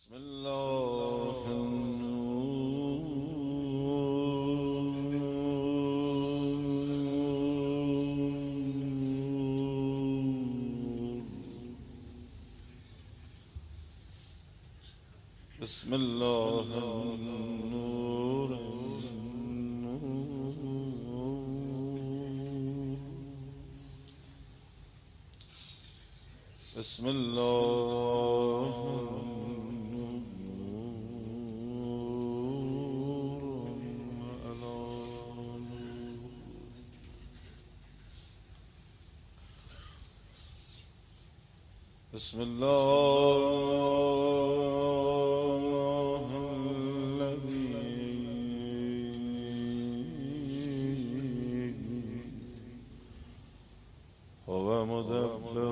بسم الله النور بسم الله النور بسم الله بسم الله الذي هو مدبر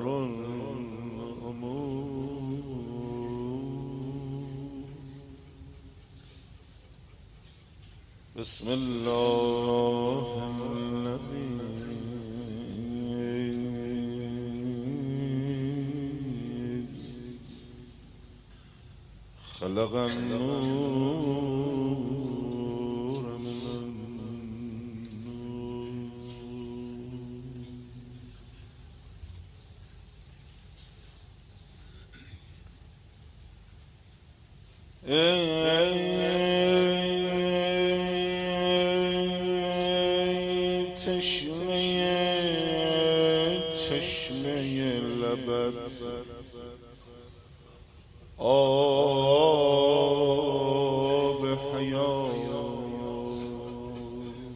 الأمور بسم الله الذي خلق النور من النور چشمه لبت آب حیات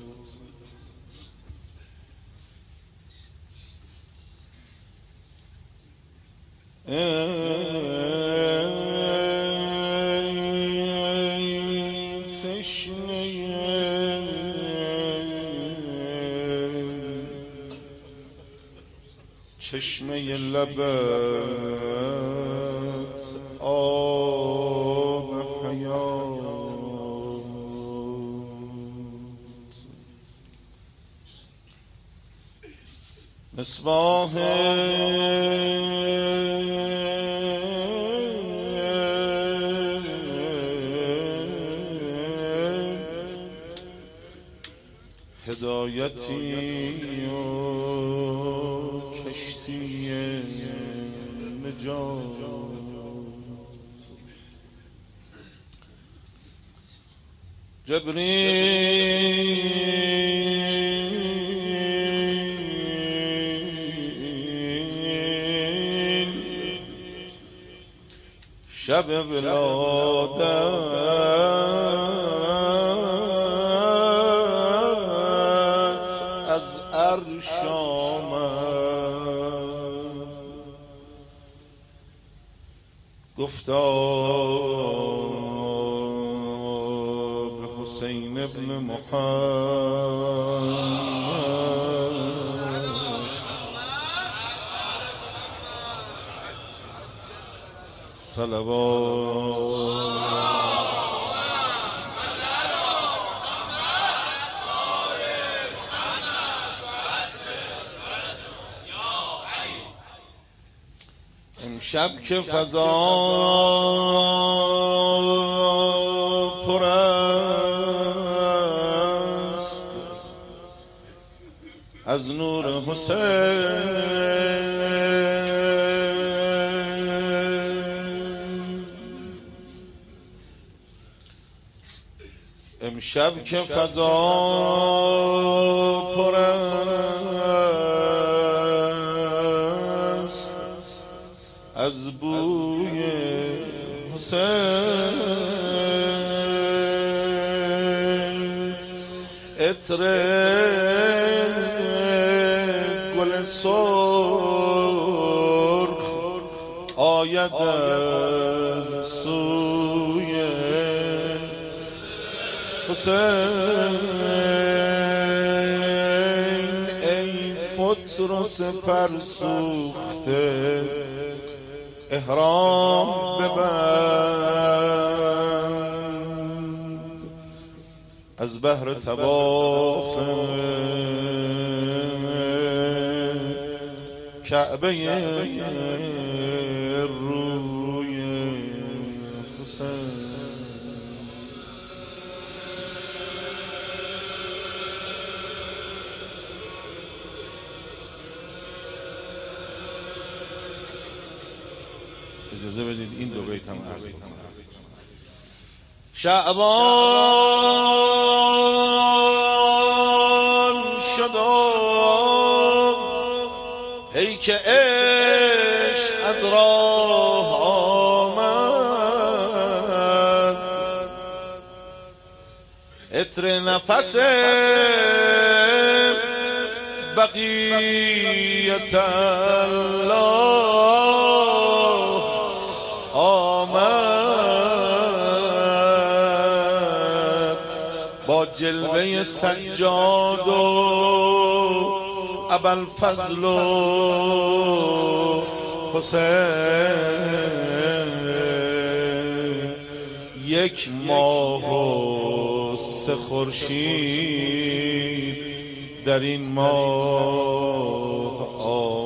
چشمه لبت آب حیات مصباح هدایتی و کشتی نجات جبریل شب ولادت از عرش آمد گفتا به حسین ابن محمد صلوات امشب که فضا پر است از نور حسین امشب که فضا پر است از بوی حسین عطر گل سرخ آید از سوی حسین ای فترس پر سوخته احرام ببند از بحر طواف کعبه روی حسین اجازه بدید این دو بیت هم عرض کنم. شعبان شدم ای که عشق از راه آمد، عطر نفس بقیت الله آمد، با جلوه سجاد و ابوالفضل و حسین، یک ماه و 3 خورشید در این ماه